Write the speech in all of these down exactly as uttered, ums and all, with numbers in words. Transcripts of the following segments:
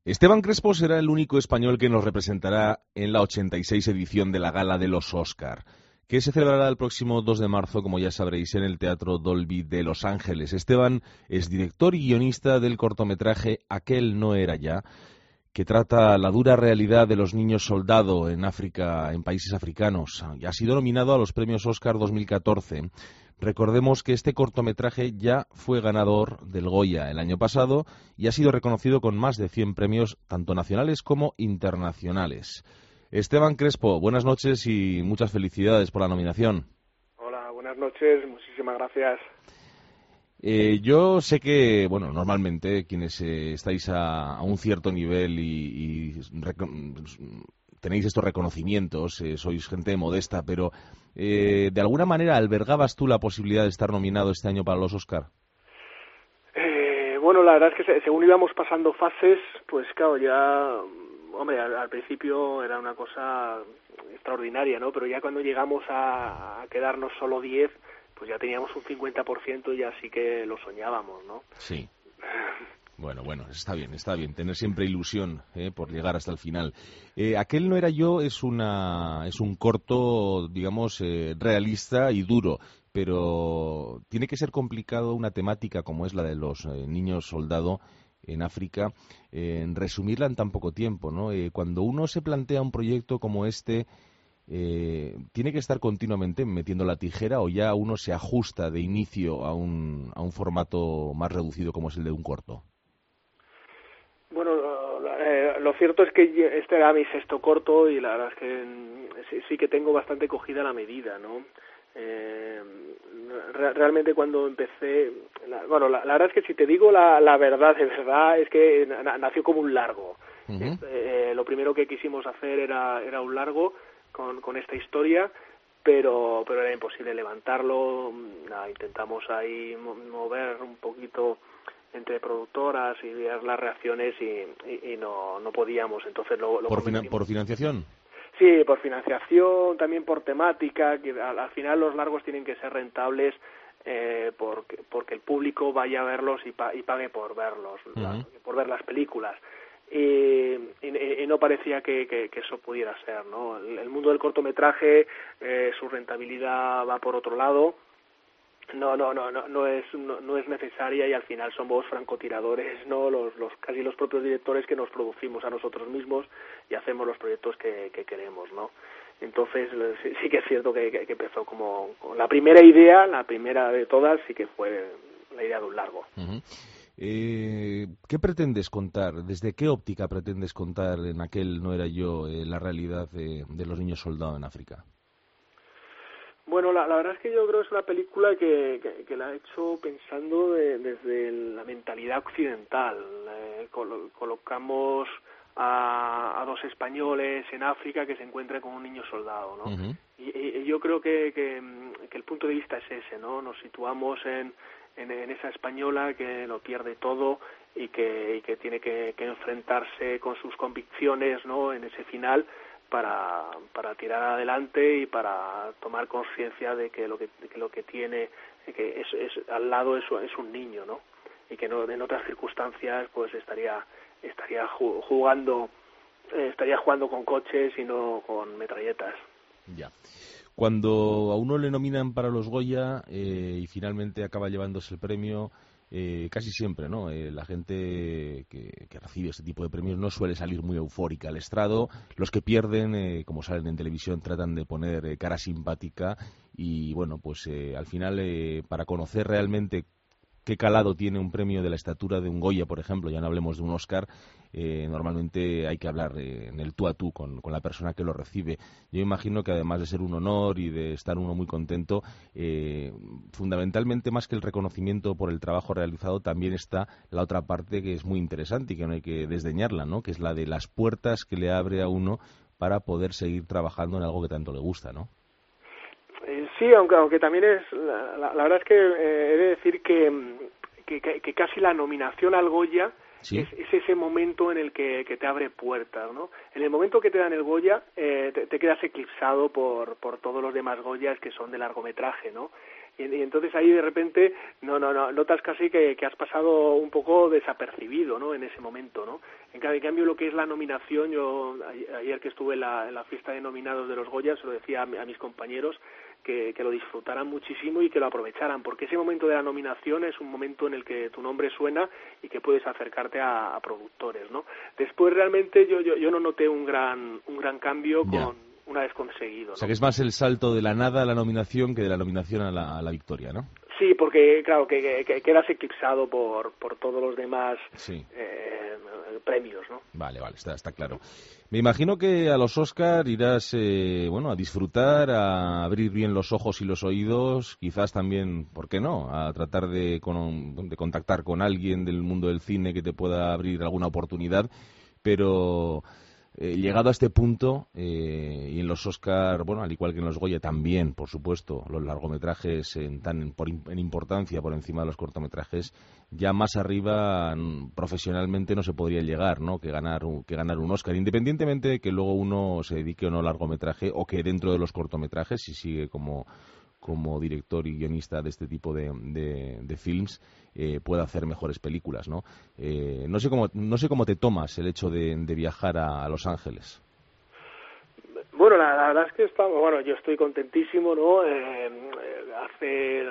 Esteban Crespo será el único español que nos representará en la ochenta y seis edición de la Gala de los Oscar, que se celebrará el próximo dos de marzo, como ya sabréis, en el Teatro Dolby de Los Ángeles. Esteban es director y guionista del cortometraje Aquel no era ya, que trata la dura realidad de los niños soldado en África, en países africanos. Ha sido nominado a los premios Oscar dos mil catorce. Recordemos que este cortometraje ya fue ganador del Goya el año pasado y ha sido reconocido con más de cien premios, tanto nacionales como internacionales. Esteban Crespo, buenas noches y muchas felicidades por la nominación. Hola, buenas noches, muchísimas gracias. Eh, yo sé que, bueno, normalmente quienes eh, estáis a, a un cierto nivel y, y tenéis estos reconocimientos, eh, sois gente modesta, pero eh, ¿de alguna manera albergabas tú la posibilidad de estar nominado este año para los Oscar? Eh, bueno, la verdad es que según íbamos pasando fases, pues claro, ya, hombre, al, al principio era una cosa extraordinaria, ¿no? Pero ya cuando llegamos a, a quedarnos solo diez, pues ya teníamos un cincuenta por ciento y ya sí que lo soñábamos, ¿no? Sí. Bueno, bueno, está bien, está bien, tener siempre ilusión eh, por llegar hasta el final. Eh, Aquel no era yo es una es un corto, digamos, eh, realista y duro, pero tiene que ser complicado una temática como es la de los eh, niños soldado en África, eh, en resumirla en tan poco tiempo, ¿no? Eh, cuando uno se plantea un proyecto como este, eh, ¿tiene que estar continuamente metiendo la tijera o ya uno se ajusta de inicio a un, a un formato más reducido como es el de un corto? Bueno, eh, lo cierto es que este era mi sexto corto y la verdad es que sí, sí que tengo bastante cogida la medida, ¿no? Eh, re realmente cuando empecé, la, bueno, la, la verdad es que si te digo la, la verdad de verdad es que na nació como un largo. Uh-huh. eh, lo primero que quisimos hacer era, era un largo con, con esta historia, pero, pero era imposible levantarlo. Nada, intentamos ahí mover un poquito entre productoras y ver las reacciones y, y, y no, no podíamos. Entonces lo, lo ¿Por, fina ¿Por financiación? Sí, por financiación, también por temática, que al, al final los largos tienen que ser rentables eh, porque, porque el público vaya a verlos y, pa y pague por verlos, uh-huh. la, por ver las películas. Y, y, y no parecía que, que, que eso pudiera ser, ¿no? El, el mundo del cortometraje, eh, su rentabilidad va por otro lado. No, no, no, no, no es, no, no es necesaria y al final somos francotiradores, no, los, los, casi los propios directores que nos producimos a nosotros mismos y hacemos los proyectos que, que queremos, ¿no? Entonces sí, sí que es cierto que, que, que empezó como la primera idea, la primera de todas, sí que fue la idea de un largo. Uh-huh. Eh, ¿Qué pretendes contar? ¿Desde qué óptica pretendes contar en Aquel no era yo eh, la realidad de, de los niños soldados en África? Bueno, la, la verdad es que yo creo que es una película que, que, que la he hecho pensando de, desde la mentalidad occidental. Eh, col colocamos a, a dos españoles en África que se encuentran con un niño soldado, ¿no? Uh-huh. y, y yo creo que, que, que el punto de vista es ese, ¿no? Nos situamos en, en, en esa española que lo pierde todo y que, y que tiene que, que enfrentarse con sus convicciones, ¿no? En ese final. Para, para tirar adelante y para tomar conciencia de que lo que, de que lo que tiene que es, es al lado es, es un niño, ¿no? Y que no, en otras circunstancias pues estaría estaría jugando eh, estaría jugando con coches y no con metralletas. Ya. Cuando a uno le nominan para los Goya eh, y finalmente acaba llevándose el premio, eh, casi siempre, ¿no? Eh, la gente que, que recibe este tipo de premios no suele salir muy eufórica al estrado. Los que pierden, eh, como salen en televisión, tratan de poner eh, cara simpática y, bueno, pues eh, al final, eh, para conocer realmente qué calado tiene un premio de la estatura de un Goya, por ejemplo, ya no hablemos de un Oscar, eh, normalmente hay que hablar eh, en el tú a tú con, con la persona que lo recibe. Yo imagino que además de ser un honor y de estar uno muy contento, eh, fundamentalmente más que el reconocimiento por el trabajo realizado, también está la otra parte que es muy interesante y que no hay que desdeñarla, ¿no? Que es la de las puertas que le abre a uno para poder seguir trabajando en algo que tanto le gusta, ¿no? Sí, aunque aunque también es la, la, la verdad es que eh, he de decir que, que, que casi la nominación al Goya ¿sí? es, es ese momento en el que, que te abre puertas, ¿no? En el momento que te dan el Goya eh, te, te quedas eclipsado por por todos los demás Goyas que son de largometraje, ¿no? Y, y entonces ahí de repente no no no notas casi que, que has pasado un poco desapercibido, ¿no? En ese momento, ¿no? En cambio, lo que es la nominación, yo ayer que estuve en la, en la fiesta de nominados de los Goya, se lo decía a, a mis compañeros que, que lo disfrutaran muchísimo y que lo aprovecharan, porque ese momento de la nominación es un momento en el que tu nombre suena y que puedes acercarte a, a productores, ¿no? Después realmente yo yo, yo no noté un gran un gran cambio con Ya. una vez conseguido, ¿no? O sea, que es más el salto de la nada a la nominación que de la nominación a la, a la victoria, ¿no? Sí, porque claro, que, que quedas eclipsado por, por todos los demás sí. eh, premios, ¿no? Vale, vale, está, está claro. Me imagino que a los Oscar irás, eh, bueno, a disfrutar, a abrir bien los ojos y los oídos, quizás también, ¿por qué no?, a tratar de, con, de contactar con alguien del mundo del cine que te pueda abrir alguna oportunidad, pero... Eh, llegado a este punto, eh, y en los Oscar, bueno, al igual que en los Goya también, por supuesto, los largometrajes en, tan en, por, en importancia por encima de los cortometrajes, ya más arriba profesionalmente no se podría llegar, ¿no?, que ganar un, que ganar un Oscar, independientemente de que luego uno se dedique o no al largometraje, o que dentro de los cortometrajes, si sigue como como director y guionista de este tipo de, de, de films, eh, pueda hacer mejores películas, ¿no? Eh, no sé cómo no sé cómo te tomas el hecho de, de viajar a, a Los Ángeles. Bueno, la, la verdad es que estamos, bueno, yo estoy contentísimo, ¿no? Eh, hace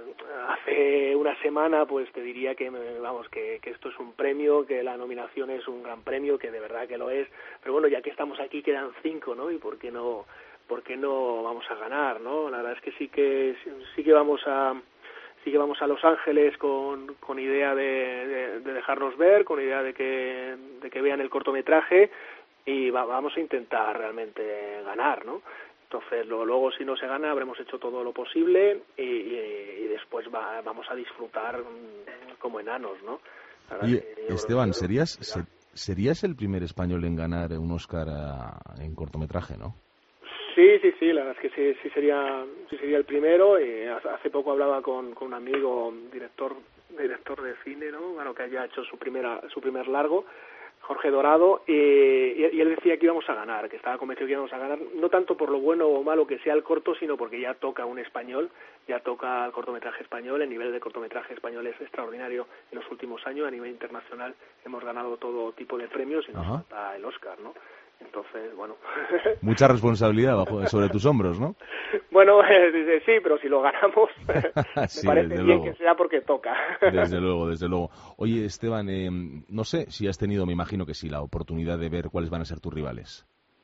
hace una semana, pues te diría que, vamos, que, que esto es un premio, que la nominación es un gran premio, que de verdad que lo es, pero bueno, ya que estamos aquí quedan cinco, ¿no? Y por qué no ¿por qué no vamos a ganar, no? La verdad es que sí que sí que vamos a sí que vamos a Los Ángeles con, con idea de, de, de dejarnos ver, con idea de que de que vean el cortometraje y va, vamos a intentar realmente ganar, ¿no? Entonces luego, luego si no se gana habremos hecho todo lo posible y, y, y después va, vamos a disfrutar como enanos, ¿no? Y Esteban, serías se, serías el primer español en ganar un Oscar a, en cortometraje, ¿no? Sí, sí, sí, la verdad es que sí, sí sería, sí sería el primero. Y hace poco hablaba con, con un amigo, director, director de cine, ¿no? Bueno, que haya hecho su primera, su primer largo, Jorge Dorado, y, y él decía que íbamos a ganar, que estaba convencido que íbamos a ganar, no tanto por lo bueno o malo que sea el corto, sino porque ya toca un español, ya toca el cortometraje español, el nivel de cortometraje español es extraordinario en los últimos años, a nivel internacional hemos ganado todo tipo de premios y nos Ajá. falta el Oscar, ¿no? Entonces, bueno... Mucha responsabilidad bajo, sobre tus hombros, ¿no? Bueno, eh, sí, pero si lo ganamos, sí, me parece bien luego. Que sea porque toca. Desde luego, desde luego. Oye, Esteban, eh, no sé si has tenido, me imagino que sí, la oportunidad de ver cuáles van a ser tus rivales.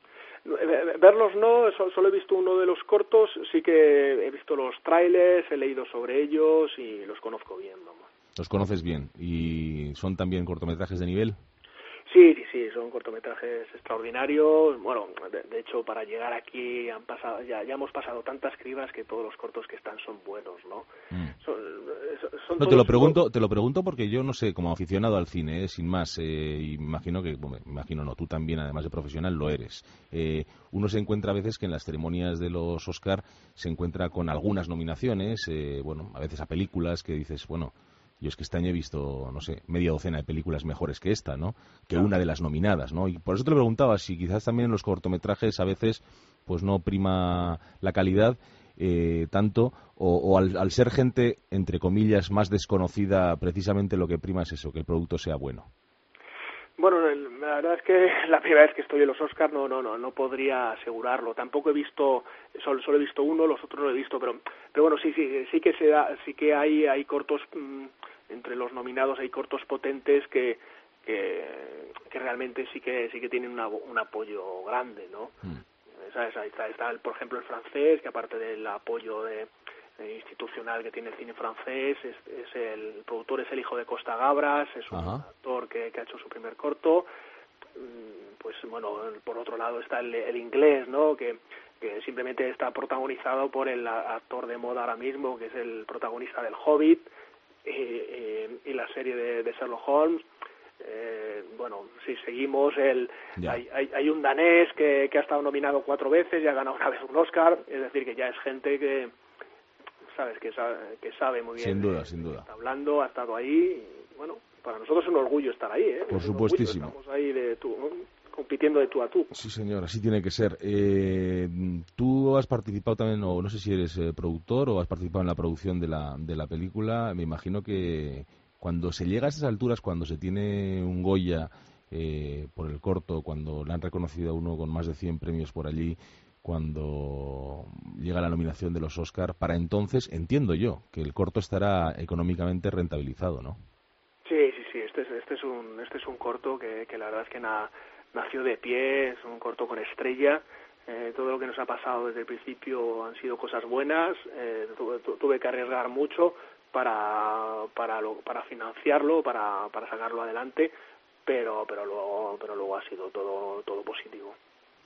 Verlos no, solo he visto uno de los cortos, sí que he visto los trailers, he leído sobre ellos y los conozco bien, vamos. ¿Los conoces bien? ¿Y son también cortometrajes de nivel? Sí, sí, sí, son cortometrajes extraordinarios. Bueno, de, de hecho, para llegar aquí han pasado, ya, ya hemos pasado tantas cribas que todos los cortos que están son buenos, ¿no? Mm. Son, son no, te lo pregunto, te lo pregunto porque yo no sé, como aficionado al cine, ¿eh? Sin más, eh, imagino que, bueno, imagino no, tú también, además de profesional, lo eres. Eh, uno se encuentra a veces que en las ceremonias de los Oscar se encuentra con algunas nominaciones, eh, bueno, a veces a películas que dices, bueno. Yo es que este año he visto, no sé, media docena de películas mejores que esta, ¿no? Que una de las nominadas, ¿no? Y por eso te lo preguntaba, si quizás también en los cortometrajes a veces pues no prima la calidad eh, tanto, o, o al, al ser gente, entre comillas, más desconocida, precisamente lo que prima es eso, que el producto sea bueno. Bueno, la verdad es que la primera vez que estoy en los Oscars no no no no podría asegurarlo. Tampoco he visto, solo, solo he visto uno, los otros no he visto, pero pero bueno, sí sí sí que se da, sí que hay hay cortos mmm, entre los nominados, hay cortos potentes que que, que realmente sí que sí que tienen una, un apoyo grande, ¿no? Mm. ¿Sabes? Ahí está, está por ejemplo el francés, que aparte del apoyo de institucional que tiene el cine francés, es, es el, el productor es el hijo de Costa Gabras, es un Ajá. actor que, que ha hecho su primer corto. Pues bueno, por otro lado está el, el inglés, ¿no? Que, que simplemente está protagonizado por el actor de moda ahora mismo, que es el protagonista del Hobbit y, y, y la serie de, de Sherlock Holmes. Eh, bueno, si seguimos, el hay, hay, hay un danés que, que ha estado nominado cuatro veces y ha ganado una vez un Oscar, es decir, que ya es gente que sabes que sabe, que sabe muy bien sin duda, de, sin duda. Está hablando, ha estado ahí y, bueno, para nosotros es un orgullo estar ahí, ¿eh? Por supuestísimo. Estamos ahí de tu, compitiendo de tú a tú. Sí, señor, así tiene que ser. Eh, tú has participado también, o no sé si eres eh, productor o has participado en la producción de la, de la película. Me imagino que cuando se llega a esas alturas, cuando se tiene un Goya eh, por el corto, cuando le han reconocido a uno con más de cien premios por allí, cuando llega la nominación de los Oscar, para entonces entiendo yo que el corto estará económicamente rentabilizado, ¿no? Sí, sí, sí. Este es, este es un, este es un corto que, que la verdad es que na, nació de pie. Es un corto con estrella. Eh, todo lo que nos ha pasado desde el principio han sido cosas buenas. Eh, tuve, tuve que arriesgar mucho para para lo, para financiarlo, para para sacarlo adelante, pero pero luego pero luego ha sido todo todo positivo.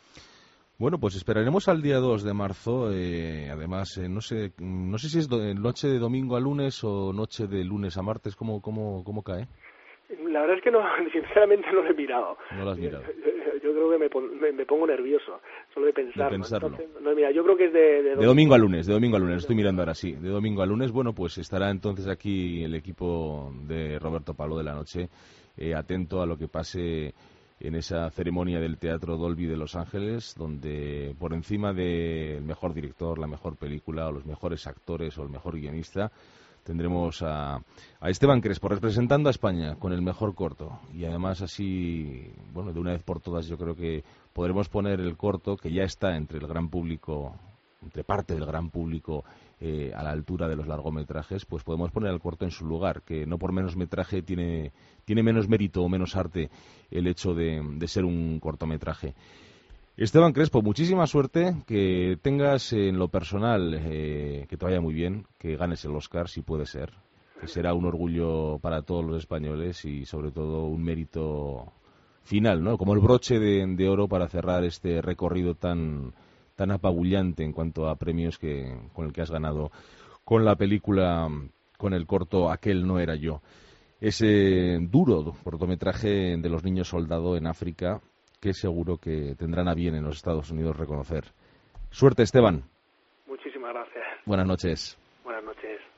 Bueno, pues esperaremos al día dos de marzo. Eh, además, eh, no sé no sé si es do, noche de domingo a lunes o noche de lunes a martes. ¿Cómo, cómo, cómo cae? La verdad es que no, sinceramente no lo he mirado. No lo has mirado. Yo, yo, yo creo que me, pon, me, me pongo nervioso solo de pensarlo. De pensarlo. Entonces, no, mira, yo creo que es de, de, domingo. de domingo a lunes, de domingo a lunes. Estoy mirando ahora, sí. De domingo a lunes. Bueno, pues estará entonces aquí el equipo de Roberto Palo de la Noche, eh, atento a lo que pase en esa ceremonia del Teatro Dolby de Los Ángeles, donde por encima del mejor director, la mejor película, o los mejores actores o el mejor guionista, tendremos a, a Esteban Crespo representando a España con el mejor corto. Y además así, bueno, de una vez por todas yo creo que podremos poner el corto, que ya está entre el gran público, entre parte del gran público, eh, a la altura de los largometrajes, pues podemos poner el corto en su lugar, que no por menos metraje tiene, tiene menos mérito o menos arte el hecho de, de ser un cortometraje. Esteban Crespo, muchísima suerte, que tengas en lo personal, eh, que te vaya muy bien, que ganes el Oscar, si puede ser, que será un orgullo para todos los españoles y sobre todo un mérito final, ¿no? Como el broche de, de oro para cerrar este recorrido tan, tan apabullante en cuanto a premios que, con el que has ganado con la película, con el corto Aquel no era yo. Ese duro cortometraje de los niños soldado en África, que seguro que tendrán a bien en los Estados Unidos reconocer. Suerte, Esteban. Muchísimas gracias. Buenas noches. Buenas noches.